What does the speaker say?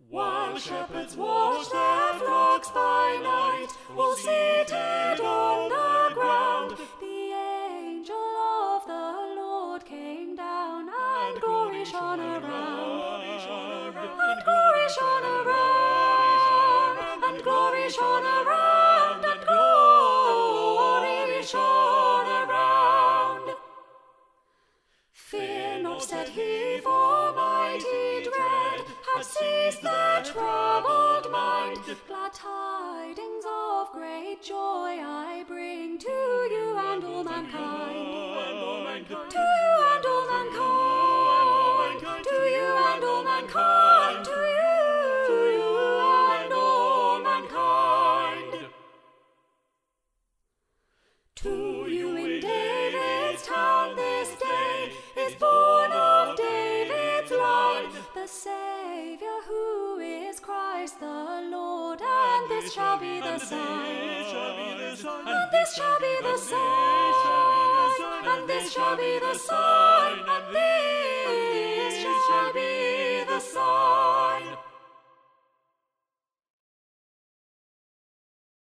While shepherds watch their flocks by night, all seated on the ground, the angel of the Lord came down, and glory shone around, and glory shone around, and glory shone around, and glory shone around. Fear not, said he, for mighty dread had seized the troubled mind. Glad tidings of great joy I bring to you and all mankind. To you and all mankind. To you and all mankind. To you and all mankind. To you in David's town this day is born of David's line the Saviour, who is Christ the Lord, and this shall be the sign. And this shall be the sign. And this shall be the sign. And